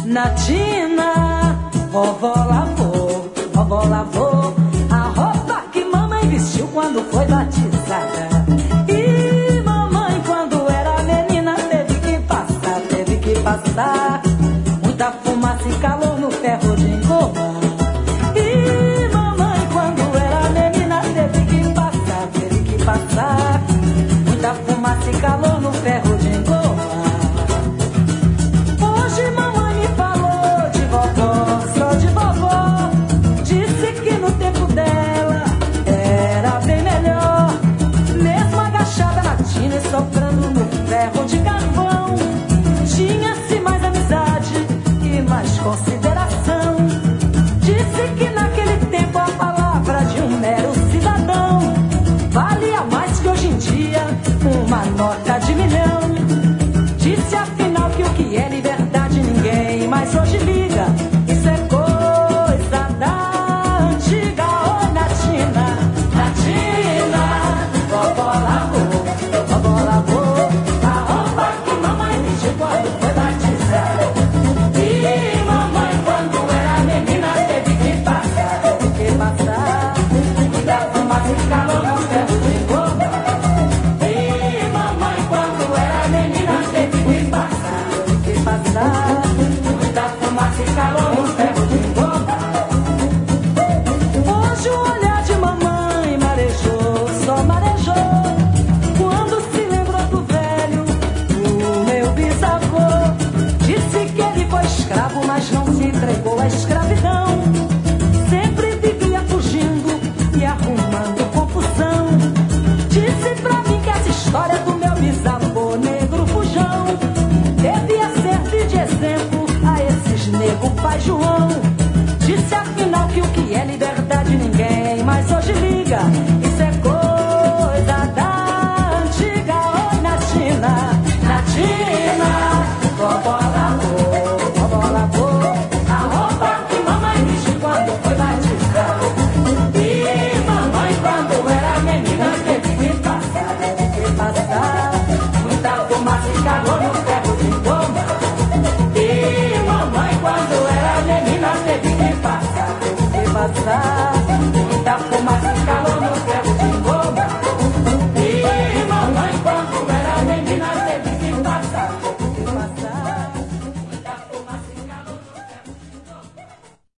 Natina, vovó lavou a roupa que mamãe vestiu quando foi batizada. E mamãe, quando era menina, teve que passar muita fumaça e calor no ferro de engomar. E mamãe, quando era menina, teve que passar muita fumaça e calor no ferro de engomar. Hoje mamãe me falou de vovó, só de vovó. Disse que no tempo dela era bem melhor. Mesmo agachada na tina e soprando no ferro de carvão, tinha-se mais amizade e mais consideração. Disse que naquele tempo a palavra de um mero cidadão valia mais que hoje em dia uma nota de milhão. Disse afinal que o que é liberdade ninguém mais hoje liga. Isso é coisa da antiga. Ô Natina, vovó lavou a roupa que mamãe vestiu quando foi batizada. E mamãe, quando era menina, teve que passar muita fumaça e calor no ferro de engomar. E mamãe, quando era menina, teve que passar muita fumaça e calor no ferro de engomar. Hoje o olhar de mamãe marejou, só marejou, quando se lembrou do velho, o meu bisavô. Disse que ele foi escravo, mas não se entregou à escravidão.